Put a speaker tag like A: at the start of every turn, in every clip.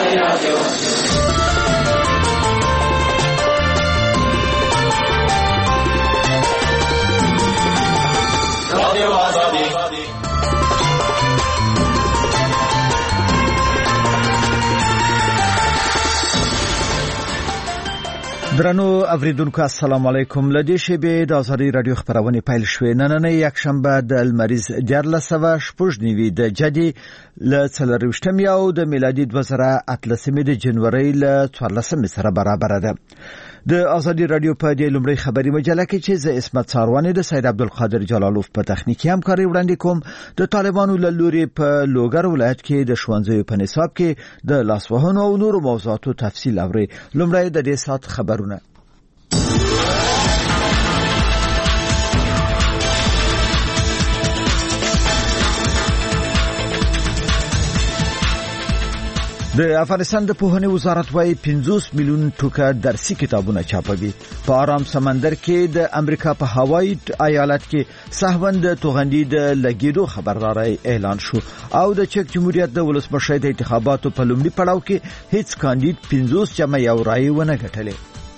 A: درنو اوریدونکو السلام علیکم. لدې شیبې د آزادي رادیو خبرونه پیل شوې. نننۍ یکشنبه د المریز 14 د جدي ل 23 او د میلادي 2013 د جنوري ل 14 سره برابر ده. د آزادي رادیو په دې لومړی خبري مجله کې چې زه اسمت ساروانی د سید عبدالقادر جلالوف په تخنیکی همکاري وړاندې کوم، د طالبانو له لوري په لوګر ولایت کې د ښوونځیو په نصاب کې د لاسوهنو او نورو موضوعاتو تفصیل اوري. لومړی د دې سات خبرونه. د افغانستان د پوهنې وزارت وايي 50 میلیون ټوکه درسي کتابونه چاپوي. په آرام سمندر کې د امریکا په هوایي ایالت کې سهوند توغندي د لګیدو خبرداري اعلان شو او د چک جمهوریت د ولسمشر د انتخاباتو په لومړي پړاو کې هیڅ کاندید 50 جمع یو رای ونه ګټلې.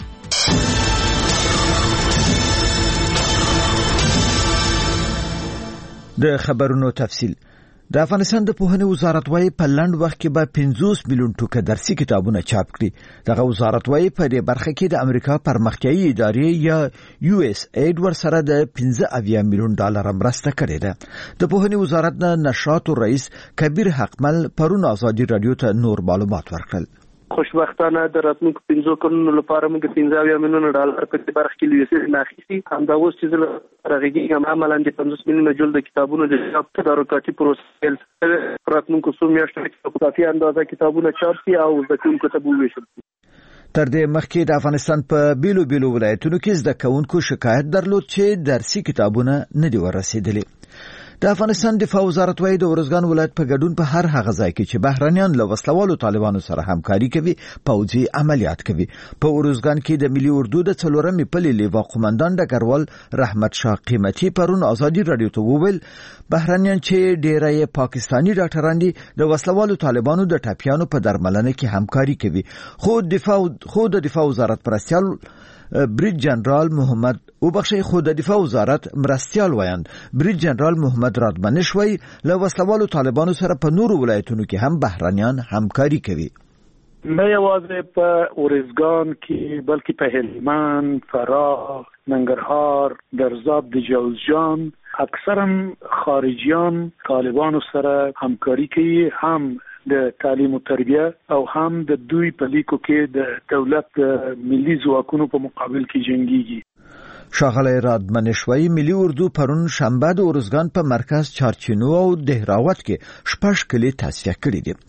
A: د خبرونو تفصیل. د افغانستان د پوهنې وزارت وايي په لند وخت کې به 50 میلیون ټوکه درسي کتابونه چاپ کړي. دغه وزارت وايي په دې برخه کې د امریکا پرمختیایي ادارې یا USAID ورسره د 15 میلیون ډالر مرسته کړې ده. د پوهنې وزارت نشاط رئیس کبیر حقمل پرون آزادي رادیو ته نور معلومات ورکړل.
B: خوشبختانه د راتلونکو 15 کلونو لپاره موږ 15 میلیون ډالر په دې برخه کې لیسې ناخیسي. همدا اوس چې راغلي هم عملاً د 50 میلیون جلد کتابونو د چاپ تدارکاتي پروسې راتلونکو څو میاشتو کې په کافي اندازه کتابونه چاپ شي او د کوم کتابو ویشل شي.
A: تر دې مخکې د افغانستان په بیلو ولایتونو کې زده کوونکو شکایت درلود چې درسي کتابونه نه دي ورسېدلي. د افغانستان دفاع وزارت وايي د ورزګان ولایت په ګډون په هر هغه ځای کې چې بهرانيان له وسلوالو طالبانو سره همکاري کوي پوځي عملیات کوي. په ورزګان کې د ملي اردو د 4مې پلې لیوا قومندان ډګروال رحمت شاه قیمتي پرون آزادي رادیو ته وویل بهرانيان چې ډیری پاکستانی ډاکټران دي د وسلوالو طالبانو د ټاپیانو په درملنه کې همکاري کوي. خو د دفاع وزارت پرستیال بریج جنرال محمد خود دفاع وزارت مرستیال وایند بریج جنرال محمد رادمنش وای له وسلوالو طالبانو سره په نورو ولایتونو کې هم بهرانيان همکاري کوي.
B: نه یوازې په ورزګان کې بلکې په هلمند، فراه، ننګرهار، درزاب د جوزجان اکثرا خارجيان طالبانو سره همکاري کوي، هم د تعلیم او تربیه او هم د دوی په لیکو کې د دولت ملي ځواکونو په مقابل کې جنگيږي.
A: شاغلی رادمنشوي ملي اردو پرون شنبه د ورزګان په مرکز چارچینو او دهراوت کې شپږ کلی تصفیه کړي دي.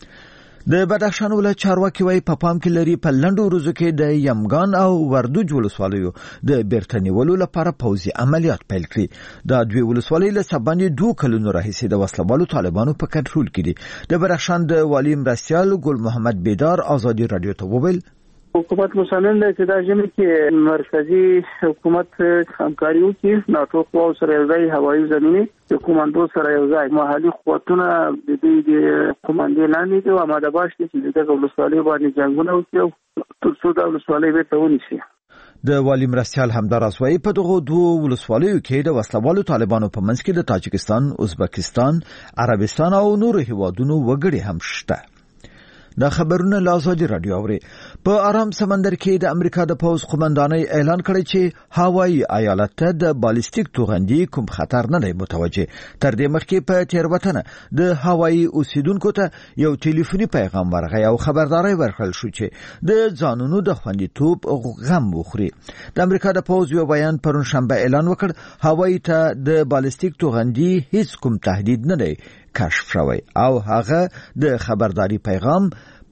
A: د بدخشان ولایت چارواکي وايي په پام کې لري په لندو روزو کې د یمګان او وردوج ولسوالیو د بیرتنیولو لپاره پوځي عملیات پیل کړي. دا دوی ولسوالۍ له سبانې 2 کلونو راهیسې د وسلوالو طالبانو په کنټرول کې دي. د بدخشان د والی مرستیال ګل محمد بیدار آزادي رادیو ته وویل
B: حکومت مسلمان دی چې دا ژمي کې مرکزی حکومت همکاري وکړي، ناتو قوا سره یو ځای هوایي زمینی د کوماندو سره یو ځای محلي قوتونه د دې د کوماندې لاندې دي او آماده باش دي چې د ولسوالۍ باندې جنگونه وکړي تر څو د ولسوالۍ به ته ونیسي.
A: د والی مرستیال همداراز وايي په دغه دوه ولسوالیو کې د وسلوالو طالبانو په منځ کې د تاجکستان، ازبکستان، عربستان او نورو هیوادونو وګړي هم شته. دا خبرونه لازادي رادیو اوري. په آرام سمندر کې د امریکا د پوز قومندانۍ اعلان کړی چې هوایي ایالت ته د بالستیک توغندي کوم خطر نه دی متوجه. تر دې مخکې په تیروتنه د هوایي اوسیدونکو ته یو ټلیفوني پیغام ورغی او خبرداري ورکړل شو چې د ځانونو د خوندیتوب غم وخوري. د امریکا د پوز یو بیان پرون شنبه اعلان وکړ هوایي ته د بالستیک توغندي هیڅ کوم تهدید نه دی کشف شوی او هغه د خبرداري پیغام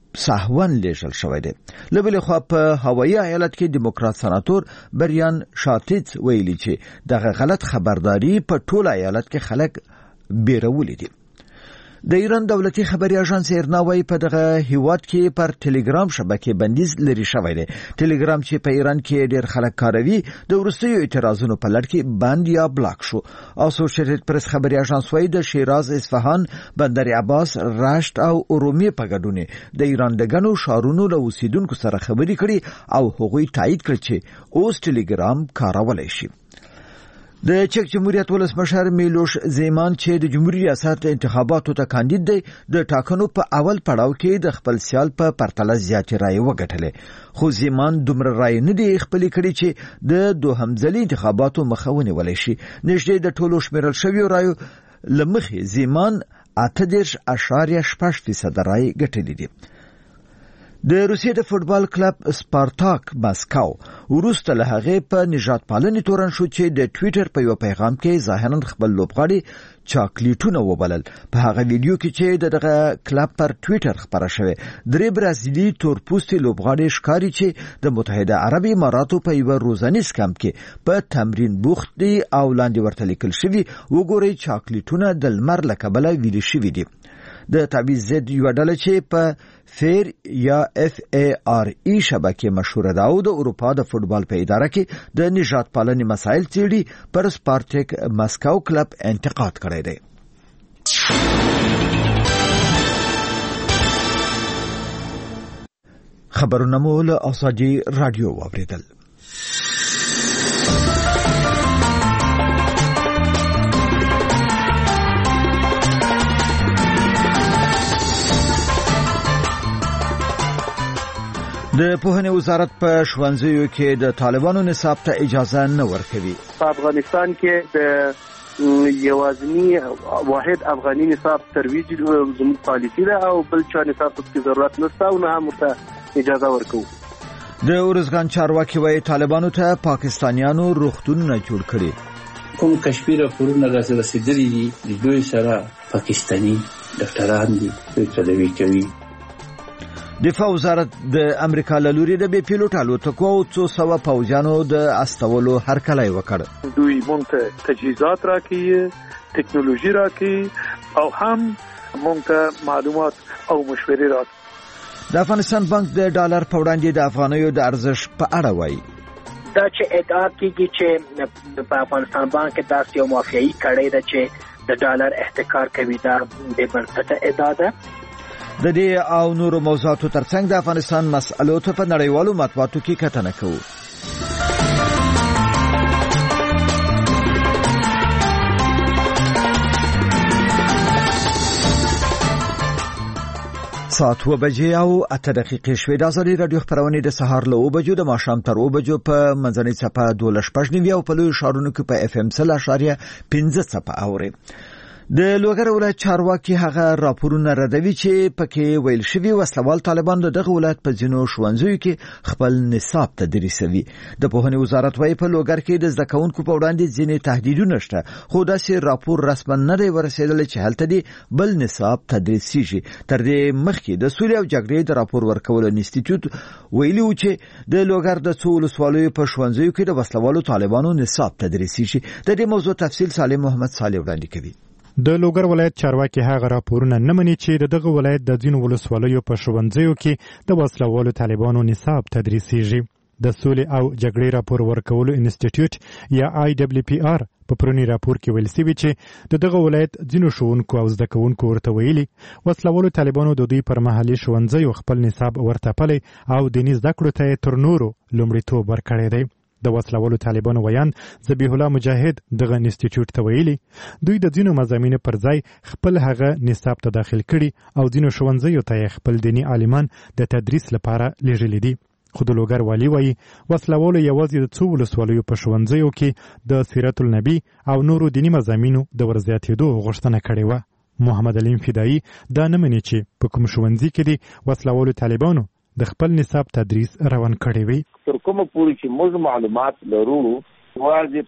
A: سهون لیږل شوی دی. لبل خو په هوایي ایالت کې دیموکرات سناتور بریان شاتیت ویلي چې دغه غلط خبرداري په ټول ایالت کې خلک بیرولې دي. د ایران دولتي خبري اژانس ایرنا وايي په دغه هیواد کې پر ټلګرام شبکې بندیز لري شوی دی. ټلګرام چې په ایران کې ډېر خلک کاروي د وروستیو اعتراضونو په لړ کې بند یا بلاک شو. اسوسییټډ پریس خبري اژانس وايي د شیراز، اصفهان، بندر عباس، رشت او ارومیه په ګډون د ایران د ګڼو ښارونو له اوسیدونکو سره خبري کړي او هغوی تایید کړ چې اوس ټلګرام کارولای شي. د چک جمهوریت ولسمشر میلوش زیمان چې د جمهوریت ریاست انتخاباتو ته کاندید دی د ټاکنو په اول پړاو کې د خپل سیال په پرتله زیاتې رایې وګټلې، خو زیمان دومره رایې نه دي خپلې کړي چې د دوهم ځلي انتخاباتو مخه ونیولی شي. نږدې د ټولو شمیرل شویو رایو له مخې زیمان 8.6% رایې ګټلې دي. د روسیې د فوتبال کلب سپارتاک ماسکو وروسته له هغې په نجات پالنې تورن شو چې د ټویټر په یو پیغام کې ظاهراً خپل لوبغاړي چاکلیټونه وبلل. په هغه ویډیو کې چې دغه کلب پر ټویټر خبره شوه، درې برازیلي تورپوستي لوبغاړي ښکاري چې د متحده عرب اماراتو په یو روزانیز کمپ کې په تمرین بوخت دي او لاندې ورته لیکل شوی وګورئ چاکلیټونه د لمر له کبله ویلي شوي دي. د تعویض ضد یو ډله چې په فیر یا FARE شبکې مشهوره ده او د اروپا د فوتبال په اداره کې د نجات پالنې مسایل څیړي پر سپارتاک ماسکو کلب انتقاد کړی دی. خبرونه مو له آزادي رادیو واوریدل. د پوهنې وزارت په ښوونځیو کې د طالبانو نصاب ته اجازه نه ورکوي.
B: په افغانستان کې د یوازینی واحد افغاني نصاب ترویج زموږ پالیسي ده او بل چا نصاب ته ضرورت نشته او نه هم ورته اجازه ورکوو.
A: د ارزګان چارواکي وايي طالبانو ته پاکستانیانو روغتونونه جوړ کړي.
C: کوم کشمیر پورونه رسیدلي دي د دوی سره پاکستاني ډاکټران دي چې تداوی کوي.
A: دفاع وزارت د امریکا له لوري د بي پیلوټ الوتکو او 200 پوځیانو د استولو هرکلی وکړ.
B: دوی مونږ ته تجهیزات راکړي، ټکنالوژي راکړي او هم مونږ ته معلومات او مشورې راکړي.
A: د افغانستان بانک د ډالر په وړاندې د افغانیو د ارزښت په اړه وایي.
D: دا چې ادعا کیږي چې په افغانستان بانک داسې یو مافیایي کړی ده چې د ډالر احتکار کوي، دا د بنسټه ادعا ده.
A: د دې او نورو موضوعاتو ترڅنګ د افغانستان مسألو ته په نړیوالو مطبوعاتو کې کتنه کوو. ساعت 2 بجې او 8 دقیقې شوې. د آزادي رادیو خبرونه د سهار له 2 بجو د ماښام تر 2 بجو په منځنۍ څپه 12.9 او په لوی ښارونو کې په FM 0.15 څپه اوري. د لوګر ولایت چارواکي هغه راپورونه ردوي چې پکې ویل شوی وسلوال طالبان دغه ولایت په ځینو ښوونځیو کې خپل نصاب تدریسوي. د پوهنې وزارت وايي په لوګر کې د زده کوونکو په وړاندې ځینې تهدیدونه شته، خو داسې راپور رسما نه دی ورسېدلی چې هلته دی بل نصاب تدریسیږي. تر دې مخکې د سولې او جګړې د راپور ورکولو انسټیټیوټ ویلي و چې د لوګر د څو ولسوالیو په ښوونځیو کې د وسلوالو طالبانو نصاب تدریسیږي. د دې موضوع تفصیل سالم محمد صالح وړاندې کوي.
E: د لوګر ولایت چارواکي هغه راپورونه نه مني چې دغه ولایت د ځینو ولسوالیو په ښوونځیو کې د وسلوالو طالبانو نصاب تدریسیږي. د سولې او جګړې راپور ورکولو انسټیټیوټ یا IWPR په پرونی راپور کې ویل شوی چې دغه ولایت ځینو ښوونکو او زده کوونکو ورته ویلي وسلوالو طالبانو د دوی پر مهالي ښوونځیو خپل نصاب ورتپلی او دیني زده کړو ته تر نورو لومړیتوب ورکړی دی. د وسلوالو طالبانو ویان ذبیح الله مجاهد دغه انسټیټیوټ ته ویلي دوی د ځینو مضامینو پر ځای خپل هغه نصاب ته داخل کړي او ځینو ښوونځیو ته خپل دیني عالمان د تدریس لپاره لیږلي دي. خو د لوګر والي وایي وسلوالو یوازې د څو ولسوالیو په ښوونځیو کې د سیرت النبي او نورو دیني مضامینو د ورزیاتېدو غوښتنه کړې وه. محمد علیم فدایي دا نه مني چې په کوم ښوونځي کې دي وسلوالو طالبانو د خپل نصاب تدریس روان کړی وي.
F: تر کومه پورې چې موږ معلومات لرو واځي په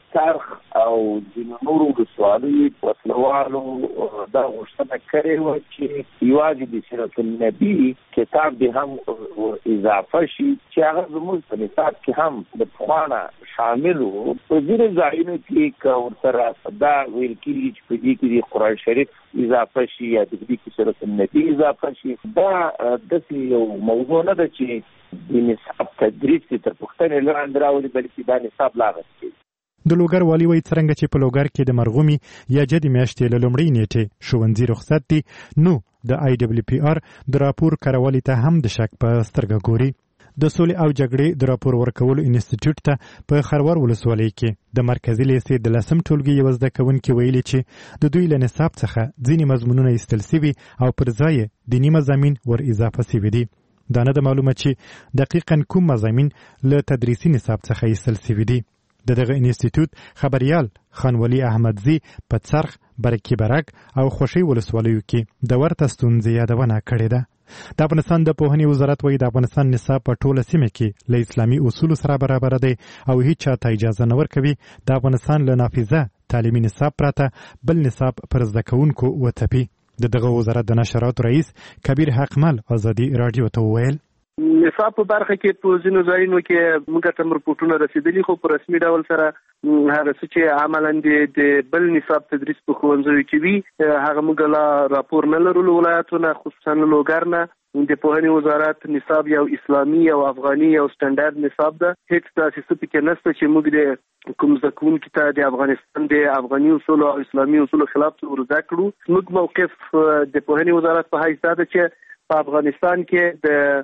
F: څرخ او د نورو ولسوالیو وسلوالو دا غوښتنه کړې وه چې یوازې د سیرت النبي کتاب دې هم اضافه شي چې هغه زموږ په نصاب کې هم د پخوانه شامل و. په ځینې ځایونو کې که ورسره دا ویل کېږي چې په دې کې د قرآن شریف اضافه شي یا د دې کې سیرت النبي اضافه شي، دا داسې یو موضوع نه ده چې د نصاب تدریس تر پوښتنې لاندې راولي، بلکې دا نصاب لا غوښتي.
E: د لوګر والي وایي څرنګه چې په لوګر کې د مرغومي یا جدي میاشتې له لومړۍ نیټې ښوونځي رخصت دي، نو د IWPR د راپور کارولو ته هم د شک په سترګه ګوري. د سولې او جګړې د راپور ورکولو انسټیټیوټ ته په خروار ولسوالۍ کې د مرکزي لیسې د 10م ټولګي یو زده کوونکي ویلي چې د دوی له نصاب څخه ځینې مضمونونه ایستل سوي او پر ځای دیني مضامین ور اضافه سوي دي. دا نه ده معلومه چې دقیقاً کوم مضامین له تدریسي نصاب څخه ایستل سوي دي. دغه انسټیټیوټ خبريال خانولي احمدزي په څرخ، برکي برک او خوشي ولسوالیو کې د ورته ستونزې یادونه کړې ده. د افغانستان د پوهنې وزارت وایي د افغانستان نصاب په ټوله سیمه کې له اسلامي اصولو سره برابر دی او هیڅ چاته اجازه نه ورکوي د افغانستان له نافذه تعلیمي نصاب پرته بل نصاب پر زده کوونکو وتپي. دغه وزارت د نشراتو رئیس کبیر حقمل ازادي رادیو ته وویل
G: نصاب په برخه کې په ځینو ځایونو کې موږ ته رپورټونه رسیدلي، خو په رسمي ډول سره هغه څه چې عملاً د بل نصاب تدریس په ښوونځیو کې وي هغه موږ لا راپور نه لرلو. ولایتونه خصوصا لوګر نه د پوهنې وزارت نصاب یو اسلامي او افغاني او سټنډرډ نصاب ده، هیڅ داسې څه پکې نشته چې موږ د کوم زده کوونکي ته د افغانستان د افغاني اصولو او اسلامي اصولو خلاف څه ور زده کړو. زموږ موقف د پوهنې وزارت په حیث ده چې په افغانستان کې د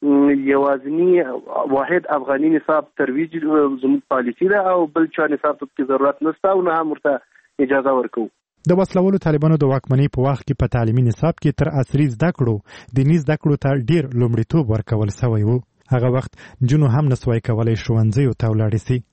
G: یوازینی واحد افغاني نصاب ترویج زموږ پالیسي ده او بل چا نصاب ته ضرورت نشته او نه هم ورته اجازه ورکو.
E: د وسلوالو طالبانو د واکمنۍ په وخت کې په تعلیمي نصاب کې تر عصري زده کړو دیني زده کړو ته ډیر لومړیتوب ورکول شوی و. هغه وخت جنو هم نسوای کولای ښوونځیو ته ولاړ شي.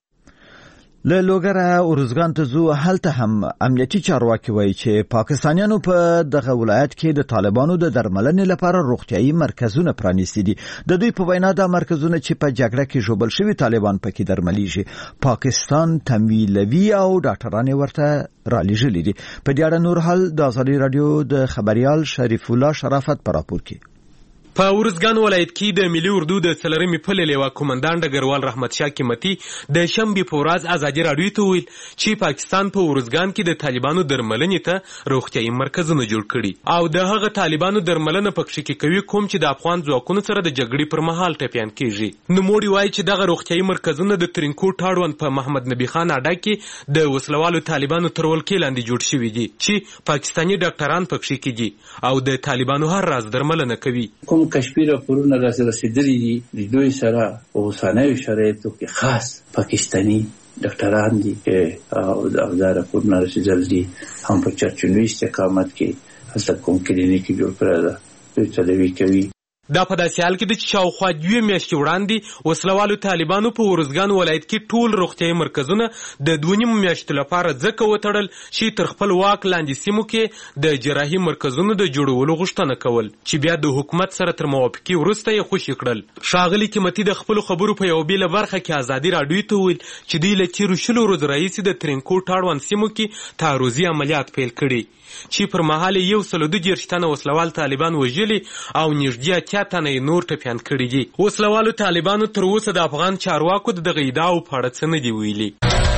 A: له لوګره ارزګان ته ځو، هلته هم امنیتي چارواکي وایي چې پاکستانیانو په دغه ولایت کې د طالبانو د درملنې لپاره روغتیايي مرکزونه پرانیستي دي. د دوی په وینا دا مرکزونه چې په جګړه کې ژوبل شوي طالبان پکې درملېږي، پاکستان تمویلوي او ډاکټران ورته رالیږلي دي. په دې اړه نور حال د ازادي رادیو د خبريال شریف الله شرافت په راپور کې.
H: په ورزګان ولایت کې د ملي اردو د څلرمې پلې لیوا کومندان ډګروال رحمت شاه قیمتي د شنبې په ورځ ازادي رادیو ته ویل چې پاکستان په ورزګان کې د طالبانو درملنې ته روغتیايي مرکزونه جوړ کړي او د هغه طالبانو درملنه پکښې کې کوي کوم چې د افغان ځواکونو سره د جګړې پر مهال ټپیان کیږي. نوموړي وایي چې دغه روغتیايي مرکزونه د ترینکوټ اړوند په محمد نبی خان اډه کې د وسلوالو طالبانو تر ولکې لاندې جوړ شوي دي چې پاکستاني ډاکټران پکښې کې دي او د طالبانو هر راز درملنه کوي.
C: کشمیر راپورونه رسیدلي دي د دوی سره په اوسنیو شرایطو کې خاص پاکستاني ډاکټران دي او دا راپورونه رسیدلي دي هم په چرچنوي استقامت کې هلته کوم کلینیک جوړ کړی ده دوی تداوي کوي.
H: دا په داسې حال کې د شاوخوا 2 میاشتې وړاندې وسلوالو طالبانو په ورزګان ولایت کې ټول روغتیايي مرکزونه د 2.5 میاشتې لپاره ځکه وتړل چې تر خپل واک لاندې سیمو کې د جراحي مرکزونو د جوړولو غوښتنه کول چې بیا د حکومت سره تر موافقې وروسته یې خوشي کړل. ښاغلي قیمتي د خپلو خبرو په یو بېله برخه کې ازادي راډیو ته وویل چې دوی له تېرو 10 ورځو راهیسې د ترینکوټ اړوند سیمو کې تعرضي عملیات پیل کړي چې پر مهال 120 تنه وسلوال طالبان وژلي او نږدې 80 تنه نور ټپیان کړي دي. وسلوالو طالبانو تر اوسه د افغان چارواکو د دغه ادعاو په اړه څه نه دي ویلي.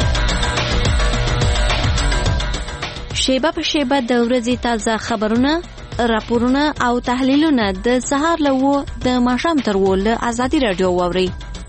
I: شیبه په شیبه د ورځې تازه خبرونه، راپورونه او تحلیلونه د سهار له 9 د ماښام تر 10 له ازادي رادیو واورئ.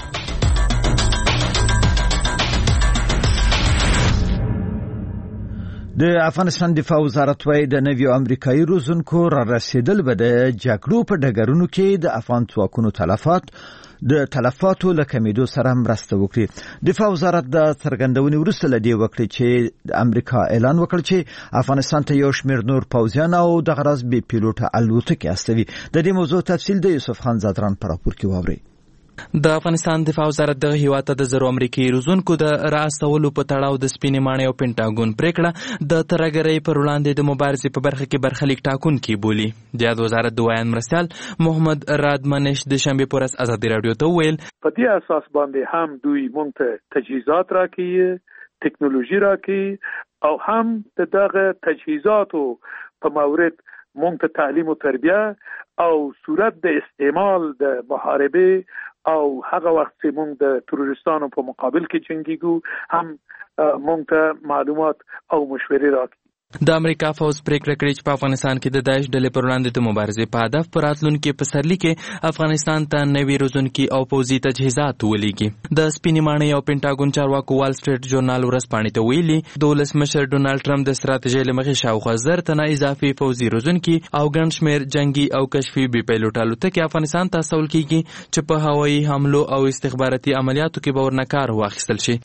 A: د افغانستان دفاع وزارت وايي د نویو امریکایي روزونکو را رسیدل به د جګړو په ډګرونو کې د افغان ځواکونو تلفاتو له کمیدو سره مرسته وکړي. دفاع وزارت د څرګندونې وروسته له دې وکړي چې د امریکا اعلان وکړ چې افغانستان ته یو شمېر نور پوځیان او د غرض بې پیلوټه الوتکې استوي. د دې موضوع تفصیل د یوسف خان زادران په راپور کې واورئ.
J: د افغانستان دفاع وزارت د هیواد ته د زرو امریکایي روزونکو د راستولو په تړاو د سپینې ماڼۍ او پینټاګون پریکړه د ترهګرۍ پر وړاندې د مبارزې په برخه کې برخلیک ټاکونکي بولي. د یاد وزارت د ویان مرستیال محمد رادمنش د شنبې په ورځ ازادي راډیو ته وویل
B: په دې اساس باندې هم دوی مونږ ته تجهیزات راکړي ټکنالوژي راکړي او هم دغه تجهیزاتو په مورد مونږ ته تعلیم او تربیه او صورت د استعمال د محاربه او هغه وخت چې مونږ د تروریستانو په مقابل کې جنگیږو هم مونږ ته معلومات او مشورې راکړي.
J: د امریکا فوز پریکړه کړې چې په افغانستان کې د داعش ډلې پر وړاندې د مبارزې په هدف په راتلونکي پسرلي کې افغانستان ته نوي روزونکي او پوځي تجهیزات ولېږي. د سپینې ماڼۍ او پینټاګون چارواکو وال سټریټ ژورنال ورځپاڼې ته ویلي د ولسمشر ډونالډ ټرمپ د ستراتیژۍ له مخې شاوخوا 1000 تنه اضافي پوځي روزونکي او ګڼ شمېر جنگي او کشفي بي پیلوټ الوتکې افغانستان ته استول کېږي چې په هوایي حملو او استخباراتي عملیاتو کې به ورنه کار واخیستل شي.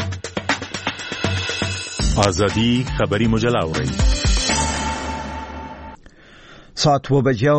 K: آزادی خبری مجله اورئ.
A: ساعت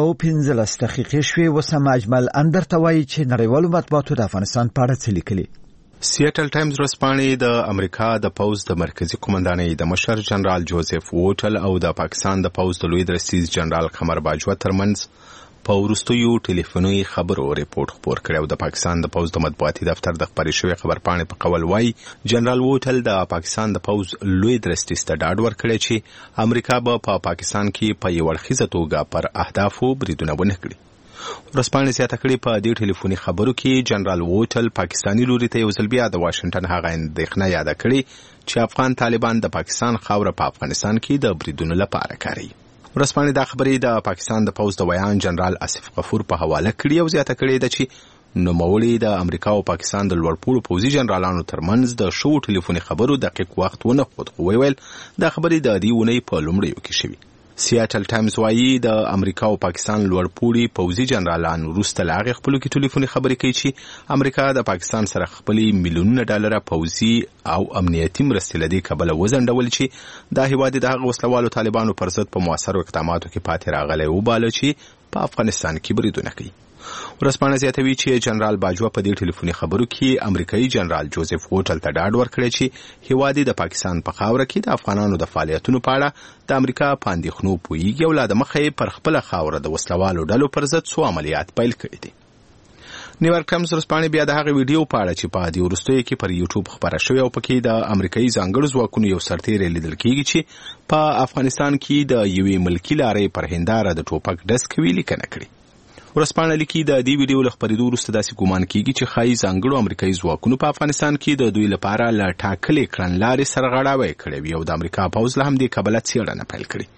A: 2:15 شوې. وسم اجمل اندر توای چې نړیوالو مطبوعاتو د افغانستان په اړه څه لیکلي.
L: سیټل ټایمز ورځپاڼې د امریکا د پوز د مرکزی قومندانۍ د مشر جنرال جوزف ووټل او د پاکستان د پوز د لوی درستیز جنرال قمر باجوه ترمنځ په وروستیو ټلیفوني خبرو ریپورت خپور کړی او د پاکستان د پوز د مطبوعاتي دفتر د خبري شوی خبرپاڼې په قول وایي جنرال ووټل د پاکستان د پوز لوی درستیز ته ډاډ ورکړی چې امریکا به په پاکستان کې په یو اړخیزه توګه پر اهدافو بریدونه ونه کړي. ورځپاڼې زیاته کړې په دې ټلیفوني خبرو کې جنرال ووټل پاکستاني لوري ته یو ځل بیا د واشنگټن هغه اندېښنه یاده کړې چې افغان طالبان د پاکستان خاوره په افغانستان کې د بریدونو لپاره کاروي. ورځپاڼې دا خبرې د پاکستان د پوز د ویان جنرال آصف غفور په حواله کړې او زیاته کړې ده چې نوموړي د امریکا او پاکستان د لوړپوړو پوځي جنرالانو ترمنځ د شو ټلیفوني خبرو دقیق وخت ونه خود خو ویل دا خبرې د دې ونې په لومړیو کې شوي. سیاتل ټایمز وایي د امریکا او پاکستان لوړپوړي پوځي جنرالان وروسته له هغې خپلو کې ټلیفوني خبرې کوي چې امریکا د پاکستان سره خپلې میلیونونه ډالره پوځي او امنیتي مرستې له دې کبله وځنډول چې دا هیواد د هغه وسلوالو طالبانو پر ضد په مؤثرو اقداماتو کې پاتې راغلی وباله چې په افغانستان کې بریدونه کوي. ورځپاڼه زیاتوي چې جنرال باجوه په دې ټلیفوني خبرو کې امریکایي جنرال جوزف ووټل ته ډاډ ورکړی چې هیواد د پاکستان په خاوره کې د افغانانو د فعالیتونو په اړه د امریکا په اندېښنو پوهیږي او لا د مخې پر خپله خاوره د وسلوالو ډلو پر ضد څو عملیات پیل کړي دي. نیویارک ټایمز ورځپاڼې بیا د هغې ویډیو په اړه چې په دې وروستیو کې پر یوټیوب خپره شوې او پکې د امریکایي ځانګړو ځواکونو یو سرتیری لیدل کېږي چې په افغانستان کې د یوې ملکي لارې پر هنداره د ټوپک ډز کوي لیکنه کړې. ورځپاڼه لیکي د دې ویډیو له خپرېدو وروسته داسې ګومان کېږي چې ښایي ځانګړو امریکایي ځواکونو په افغانستان کې د دوی لپاره له ټاکلې کړنلارې سرغړاوی کړی وي او د امریکا پوځ له همدې کبله څېړنه پیل کړې.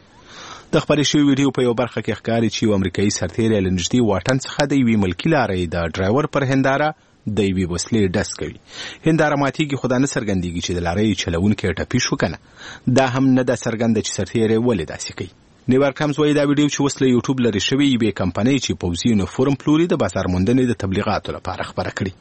L: د خپرې شوې ویډیو په یو برخه کې ښکاري چې یو امریکایي سرتیری له نږدې واټن څخه د یوې ملکي لارې د ډرایور پر هنداره د یوې وسلې ډز کوي. هنداره ماتېږي خو دا نه څرګندېږي چې د لارۍ چلوونکی ټپي شو که نه. دا هم نه ده څرګنده چې سرتیری ولې داسې کوي. نیویارک ټایمز وایي دا ویډیو چې اوس له یوټیوب لرې شوې یوې کمپنۍ چې پوځي یونیفورم پلوري د بازار موندنې د تبلیغاتو لپاره خپره کړي.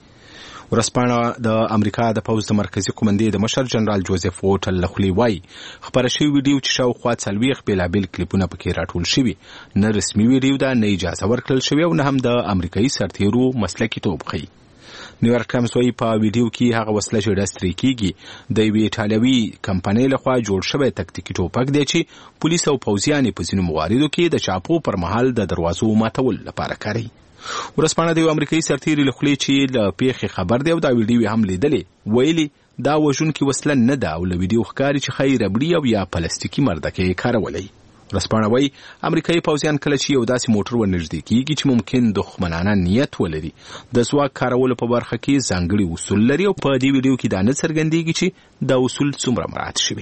L: ورځپاڼه د امریکا د پوځ د مرکزي قومندې د مشر جنرال جوزف ووټل له خولې وایي خپره شوې ویډیو چې شاوخوا 40 بېلابېل کلیپونه پکې راټول شوي نه رسمي ویډیو ده نه اجازه ورکړل شوې او نه هم د امریکایي سرتیرو مسلکي توب ښیي. نیویارک ټایمز وایي په ویډیو کې هغه وسله چې ډز ترې کېږي د یوې ایټالوي کمپنۍ لخوا جوړ شوی تکتیکي ټوپک دی چې پولیس او پوځیان یې په ځینو مواردو کې د چاپو پر مهال د دروازو ماتولو لپاره کاروي. ورځپاڼه د یو امریکایي سرتیري له خولې چې له پیښې خبر دی او دا ویډیو هم لیدلې ویلي دا وژونکې وسله نه ده او له ویډیو ښکاري چې ښایي ربړي او یا پلاستیکي مردکه یې کارولی. ورځپاڼه وایي امریکایي پوځیان کله چې یو داسې موټر ورنږدې کېږي چې ممکن دښمنانه نیت ولري د ځواک کارولو په برخه کې ځانګړي اصول لري او په دې ویډیو کې دا نه څرګندېږي چې دا اصول څومره مراعات شوي.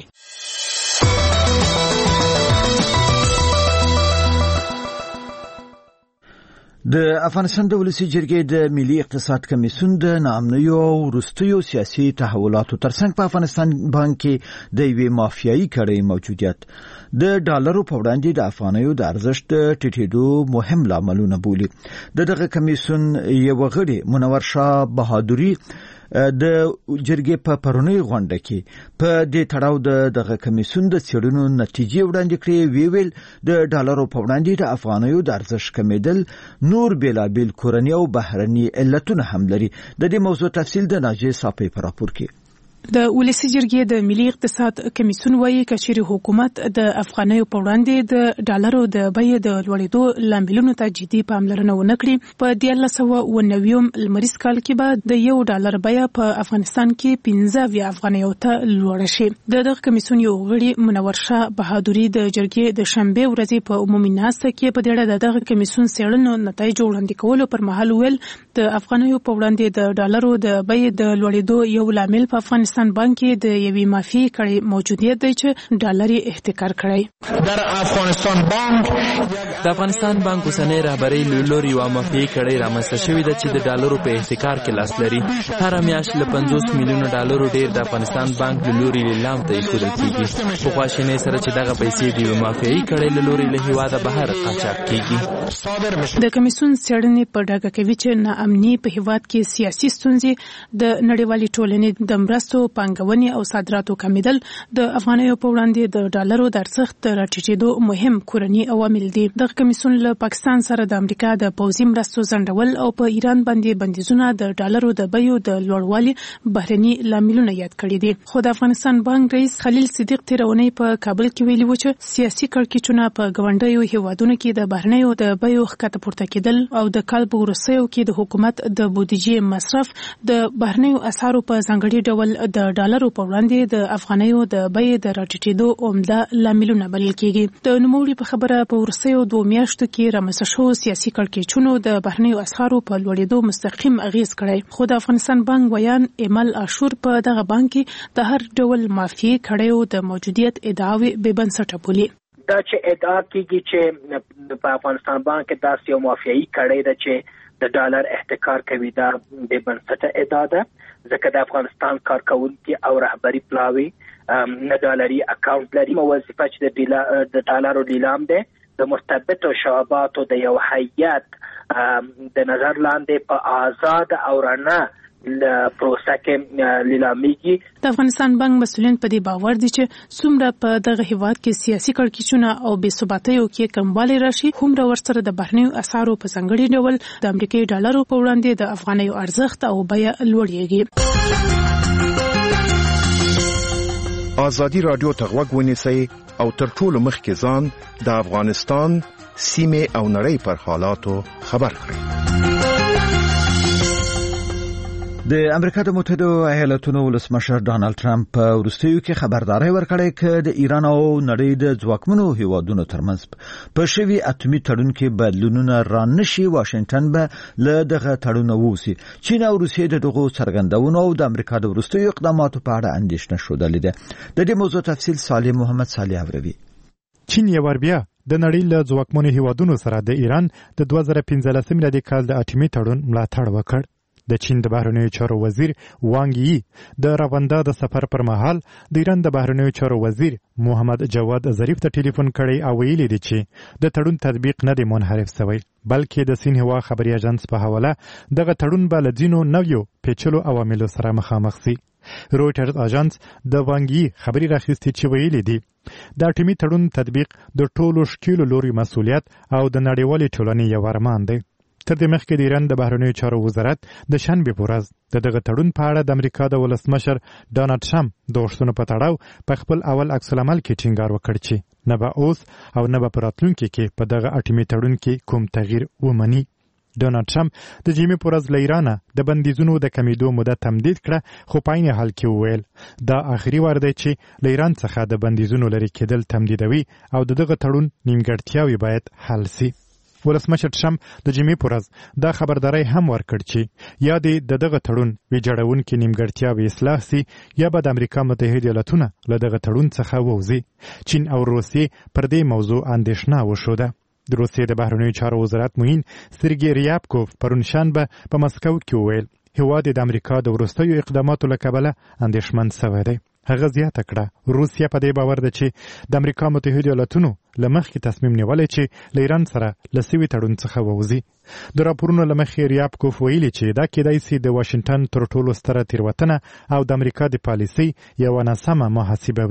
A: د افغانستان د ولسي جرګې د ملي اقتصاد کمیسیون د ناامنیو او وروستیو سیاسي تحولاتو ترڅنګ په افغانستان باندې د یوې مافیایي کړۍ موجودیت د ډالرو په وړاندې د افغانیو د ارزښت ټیټېدو مهم لاملونه بولي. دغه کمیسیون یو غړي منور شاه بهادري د جرګې په پرونی غونډه کې په دې تړاو دغه کمیسیون د څېړنو نتیجې وړاندې کړې ویل د ډالرو په وړاندې د افغانیو د ارزښت کمیدل نور بیلابیل کورنی او بهرني علتونه هم لري. د دې موضوع تفصیل د ناجیه صافی په راپور کې.
M: د ولسی جرګې د ملي اقتصاد کمیسیون وایي چې حکومت د افغانیو په وړاندې د ډالرو د بیې د لوړېدو لاملونو ته جدي پاملرنه ونه کړي. په 1990 لمریز کال کې به د $1 بیه په افغانستان کې 15 افغانیو ته لوړه شي. دغه کمیسیون یو غړي منور شاه بهادوري د جرګې د شنبه ورځې په عمومي ناسته کې په دې اړه دغه کمیسیون څېړنو نتایج وړاندې کولو پر مهال ویل د افغانیو په وړاندې د ډالرو د بیې د لوړېدو یو لامل په افغانستان بانک کې د یوې مافی کړي موجودیت دی چې ډالر احتکار کړي.
J: در افغانستان بانک اوسنۍ رهبرۍ له لوري یوه مافی کړي رامنځته شوې ده چې د ډالرو په احتکار کې لاس لري. هره میاشت له 50 میلیونه ډالرو ډیر د افغانستان بانک له لوري لیلام ته ایښودل کېږي. په خواشینۍ سره چې دغه پیسې د یوې مافیایي کړۍ له لوري له هېواده بهر قاچاق کېږي.
M: د کمیسیون څېړنې په ډاګه کوي چې ناامني په هېواد کې سیاسي ستونزې د نړیوالې ټولنې د مرستو پانګونې او صادراتو کمیدل د افغانیو په وړاندې د ډالرو د ارزښت راټیټېدو مهم کورني عوامل دي. دغه کمیسیون له پاکستان سره د امریکا د پوځي مرستو ځنډول او په ایران باندې بندیزونه د ډالرو د بیو د لوړوالي بهرني لاملونه یاد کړي دي. خو د افغانستان بانک رئیس خلیل صدیق تیر اونۍ په کابل کې ویلي و چې سیاسي کړکېچونه په ګاونډیو هیوادونو کې د بهرنیو د بیو ښکته پورته کېدل او د کال په وروستیو کې د حکومت د بودیجې مصرف د بهرنیو اسعارو په ځانګړي ډول د ډالرو په وړاندې د افغانیو د بیې د راټیټېدو عمده لاملونه بلل کېږي. د نوموړي په خبره په وروستیو 2 میاشتو کې رامنځته شوو سیاسي کړکېچونو د بهرنیو اسعارو په لوړېدو مستقیم اغیز کړی. خو د افغانستان بانک ویان ایمل عاشور په دغه بانک کې د هر ډول مافیایي کړیو د موجودیت ادعاوې بې بنسټه بولي.
D: دا چې ادعا کېږي چې په افغانستان بانک کې داسې یو مافیایي کړی ده چې د ډالر احتکار کوي، دا بې بنسټه ادعا ده، ځکه د افغانستان کارکونکي او رهبري پلاوي نه ډالري اکاونټ لري. وظیفه چې د ډالرو لیلام ده د مرتبطو شعباتو د یو هیئت د نظر لاندې په آزاد او رڼا پروسه کې لیلامیږي.
M: د افغانستان بانک مسؤلین په دې باور دي چې څومره په دغه هیواد کې سیاسي کړکېچونه او بې ثباتیو کې کموالی راشي، هومره ورسره د بهرنیو اسعارو په ځانګړي ډول د امریکایي ډالرو په وړاندې د افغانیو ارزښت او بیه لوړیږي.
N: ازادي رادیو ته غوږ ونیسئ او تر ټولو مخکې ځان د افغانستان سیمې او نړۍ پر حالاتو خبر کړئ.
A: د امریکا د متحده ایالاتونو ولسمشر ډانلډ ټرمپ په وروستیو کې خبرداري ورکړې چې د ایران او نړۍ د ځواکمنو هیوادونو ترمنځ په شوي اتمی تړون کې بدلونونه رانشي. واشنگټن به له دغه تړون ووسي. چین او روسیې د دغو څرګندونو او د امریکا د وروستیو اقداماتو په اړه اندېښنه ښودلې ده. د دې موضوع تفصیل صالح محمد صالح اوروي.
E: چین یو ور بیا د نړۍ له ځواکمنو هیوادونو سره د ایران د 2015 میلادي کال د اتمی تړون ملاتړ وکړ. د چین د بهرنیو چارو وزیر وانګ یی د راوندا د سفر پر مهال د ایران د بهرنیو چارو وزیر محمد جواد ظریف ته ټلیفون کړی او ویلي دی چې د تړون تطبیق نه دی منحرف شوی، بلکې د سینهوا خبري اژانس په حواله دغه تړون به له ځینو نویو پیچلو عواملو سره مخامخ شي. رويټرز اژانس د وانګ یی خبري راخیستي چې ویلي دی د اټومي تړون تطبیق د ټولو شکیلو لوري مسؤلیت او د نړیوالې ټولنې یو ارمان دی. تر دې مخکې د ایران د بهرنیو چارو وزارت د شنبه په ورځ دغه تړون په اړه د امریکا د ولسمشر ډونالډ ټرمپ د غوښتنو په تړاو په خپل اول عکس العمل کې ټینګار وکړ چې نه به اوس او نه به په راتلونکي کې په دغه اټومي تړون کې کوم تغییر ومني. ډونالډ ټرمپ د جمعې په ورځ له ایرانه د بندیزونو د کمیدو موده تمدید کړه، خو په عین حال کې وویل دا آخري وار دی چې له ایران څخه د بندیزونو لرې کېدل تمدیدوي او دغه تړون نیمګړتیاوې باید حل شي. ولسمشر ټرمپ د جمعې په ورځ دا خبرداری هم ورکړ چې یا دغه تړون ویجاړونکي نیمګړتیاوې اصلاح سي یا به د امریکا متحده ایالاتونه له دغه تړون څخه ووځي. چین او روسیې پر دې موضوع اندېښنه وښوده. د روسیې د بهرنیو چارو وزارت معین سرګی ریابکوف پرون شنبه په مسکو کې وویل هیواد د امریکا د وروستیو اقداماتو له کبله اندېښمن شوی دی. هغه زیاته کړه روسیا په دې باور ده چې د امریکا متحده ایالاتونو له مخکې تصمیم نیولی چې له ایران سره له سوي تړون څخه ووځي. د راپورونو له مخې ریابکوف ویلي چې دا کېدای سي د واشنګټن تر ټولو ستره تېروتنه او د امریکا د پالیسۍ یوه ناسمه محاسبه وي.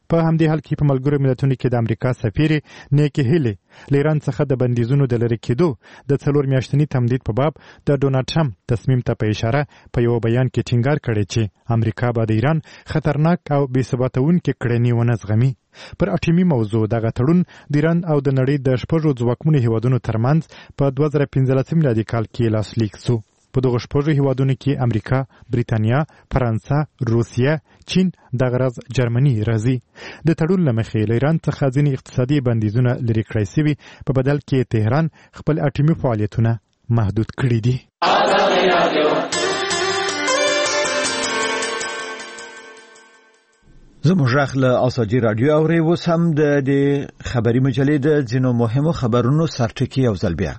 E: په همدې حال کې په ملګرو ملتونو کې د امریکا سفیر نیکی هیلی ایران څخه د بندیزونو د لرې کېدو د 4 میاشتني تمدید په باب د ډونالډ ټرمپ تصمیم ته په اشاره په یو بیان کې ټینګار کړی چې امریکا به د ایران خطرناک او بې ثباتونکې کړنې ونه زغمي. پر اټومي موضوع دغه تړون د ایران او د نړۍ د 6 ځواکمنو هیوادونو ترمنځ په 2015 میلادي کال کې لاسلیک شو. په دغه 6 هیوادونو کې امریکا، بریتانیا، فرانسه، روسیه، چین، دغه راز جرمني راځي. د تړون له مخې له ایران څخه ځینې اقتصادي بندیزونه لرې کړای شوي، په بدل کې تهران خپل اټومي فعالیتونه محدود کړي دي.
A: زموږ غږ له ازادي راډیو اوري. اوس هم د خبري مجلې د ځینو مهمو خبرونو سرټکی او ځلبیا.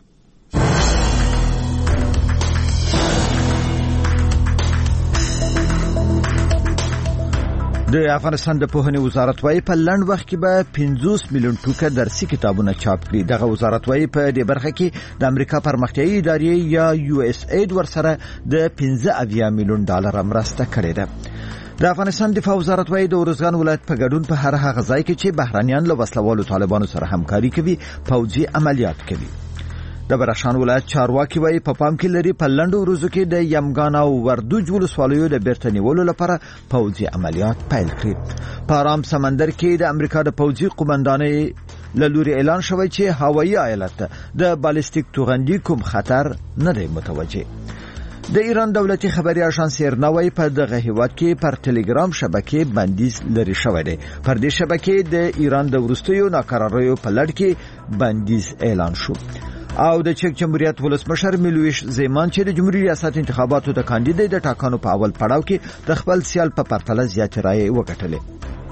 A: د افغانستان د پوهنې وزارت وايي په لنډ وخت کې به 50 میلیون ټوکه درسي کتابونه چاپ کړي. دغه وزارت وايي په دې برخه کې د امریکا پرمختیایي ادارې یا USAID ورسره د 15 میلیون ډالر مرسته کړې ده. د افغانستان دفاع وزارت وايي د ارزګان ولایت په ګډون په هر هغه ځای کې چې بهرانيان له وسلوالو طالبانو سره همکاري کوي پوځي عملیات کوي. د بدخشان ولایت چارواکي وايي په پام کې لري په لنډو ورځو کې د یمګان او وردوج ولسوالیو د بیرته نیولو لپاره پوځي عملیات پیل کړي. په آرام سمندر کې د امریکا د پوځي قومندانۍ له لوري اعلان شوی چې هوایي ایالت د بالستیک توغندي کوم خطر نه دی متوجه. د ایران دولتي خبري اژانس ایرنا وايي په دغه هیواد کې پر ټلګرام شبکې بندیز لري شوی دی. پر دې شبکې د ایران د ورستیو ناکراریو په لړ کې بندیز اعلان شو. او د چک جمهوریت ولسمشر میلوش زیمان چې د جمهوریت ریاست انتخاباتو د کاندیدای د ټاکنو په اول پړاو کې د خپل سیال په پرتله زیات رائے وګټلې.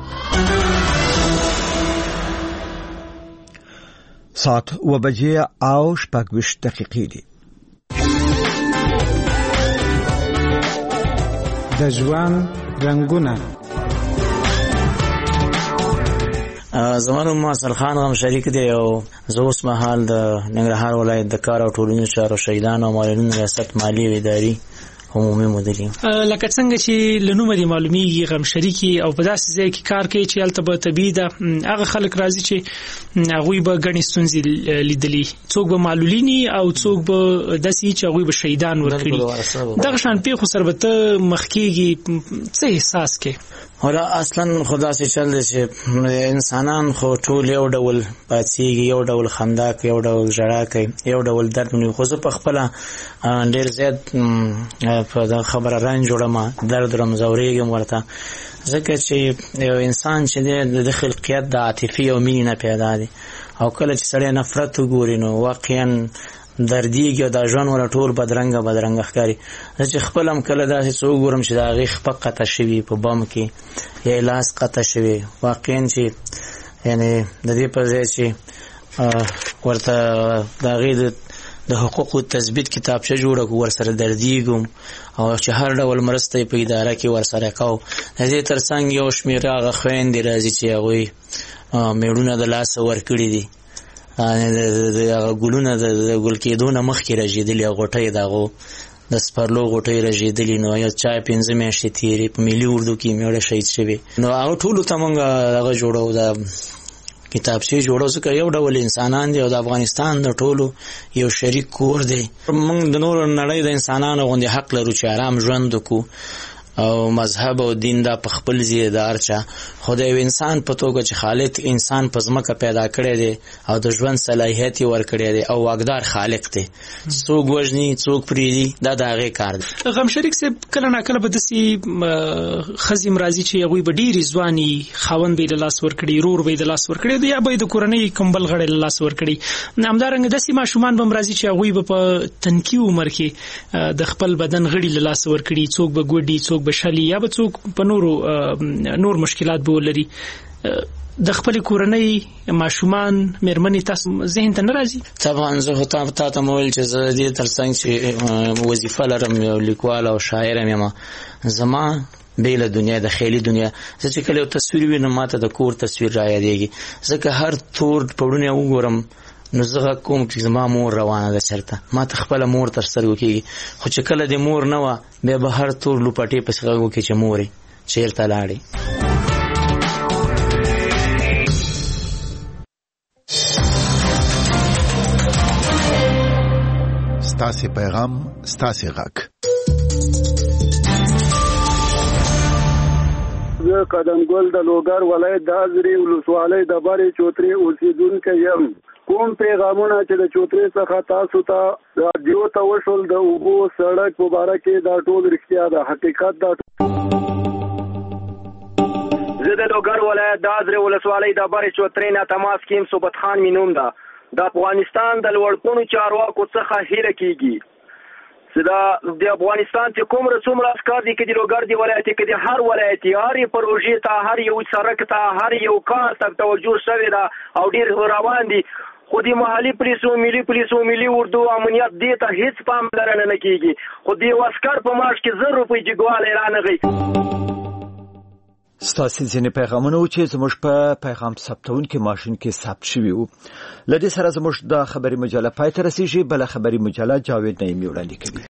A: ساعت و بجې او 6 دقیقې دي.
O: د ژوند رنگونه.
P: زمانو ما سرخان غم شریک دی او زه اوس مهال د ننګرهار ولایت د کار او ټولنیزو چارو شهیدانو او معلولینو ریاست مالی او اداري عمومي مدیر یم.
Q: لکه څنګه چې لنومه دی معلومیږي غم شریکي او په داسې ځای کې کار کوي چې هلته به طبیعي ده هغه خلک راځي چې هغوی به ګڼې ستونزې لیدلي، څوک به معلولیني او څوک به داسې چې هغوی به شهیدان ورکړي. دغه شان پیښو سره به ته مخ کېږي، څه احساس کې؟
P: حالا اصلا خدا سي چل دي چې انسانان خو ټول یو ډول پاتېږي، یو ډول خندا کوي، یو ډول ژړا کوي، یو ډول درد نه. خو زه په خپل ډېر زیات په دا خبره رنج جوړم، درد رمزوريږم ورته، ځکه چې یو انسان چې د خلقیت د عاطفي او مینې نه پیدا دي او کله چې سړی نفرت وګوري نو واقعا دردیږي او دا ژوند ور ټول بدرنګ ښکاري. چې خپل هم کله داسې څو ګورم چې دا غي خپل قطع شوی په بم کې یا لاس قطع شوی، واقعا چې یعنی د دې په ځای چې ورته دا غي د حقوقو تثبیت کتابچه جوړه کو ور سره دردیږم او چې هر ډول مرسته په اداره کې ور سره کاو. د دې ترڅنګ یو شمیر هغه خويندې راځي چې هغه میړونه د لاس ور کړی دي، د ګلونه د ګل کېدو نه مخکې راځېدلي غوټۍ دغه د سپرلو غوټۍ راځېدلي نو یو چا 15 میاشتې تیرې په ملي اردو کې میړه شهید شوی نو هغه ټولو ته مونږ هغه جوړو د کتابچې جوړو ځکه یو ډول انسانان دي او د افغانستان د ټولو یو شریک کور دی. مونږ د نور نړۍ د انسانانو غوندې حق لرو چې آرام ژوند وکړو او مذهب او دین دا په خپل ځای دار چا خدای و انسان په توګه چې خالق انسان په ځمکه پیدا کړی دی او د ژوند صلاحیت ور کړی دی او واقدار خالق دی، څوک وژني څوک پریدي دا د هغه کار دی.
Q: غم شریک صاحب کله نه کله به دسي خزم راځي چې هغه به ډیری ځواني خاوند به د لاس ور کړی، رور به د لاس ور کړی یا به د کورنۍ کمبل غړي د لاس ور کړی. همدارنګه دسي ماشومان به راځي چې هغه به په تنکی عمر کې د خپل بدن غړي د لاس ور کړی، څوک به ګوډي څوک بشلی یا به څوک په نور مشکلات به ولري. د خپل کورنۍ ماشومان مېرمنې تاسو ذهن ته نه راځي؟
P: طبعا زه ته مول چې زه دې ترڅنګ چې وظیفه لرم یو لیکوال او شاعر یم، زما بیل دنیا د خیالي دنیا زه چې کله تصویر وینم ماته د کور تصویر را یادېږي، ځکه هر تور پړونه وګورم نو زه کوم چې زما مور روانه ده چرته، ما ته خپل مور تر سترګو کېږي. خو چې کله د مور نه وه بیا به هر تور لوپټې پسې غږ وکړي چې مورې چېرته لاړې.
N: ستاسو پیغام ستاسو غږ.
R: زه قدمګل د لوګر ولایت د ازرې ولسوالۍ د بارې چوترې اوسیدونکی یم. کوم پیغامونه چې د چوترې څخه تاسو ته رادیو ته وشول د اوبو سړک په باره کې دا ټول رښتیا ده، حقیقت ده.
S: زه د لوګر ولایت د ازرې ولسوالۍ د بارې چوترې نه تماس کیم. صوبت خان می نوم ده. د افغانستان د لوړپوړو چارواکو څخه هیله کیږي چې د افغانستان چې کوم رسوم راځي کې د لوګر دی ولایت کې د هر ولایت هر پروژې ته هر یو سړک ته هر یو کار ته توجه شوی ده او ډیر روان دي. خو د محلي پولیسو ملي اردو امنیت دې ته هیڅ پاملرنه نه کیږي. خو د عسكر په معاش کې 100 روپۍ جګواله رانغی.
A: ستاسو ځینې پیغامونه چې زموږ په پیغام ثبتونکو ماشين کې ثبت شوي وو. لدې سره زموږ د خبري مجله پای ته رسیږي. بل خبري مجله جاوید نعیمی وړاندې کوي.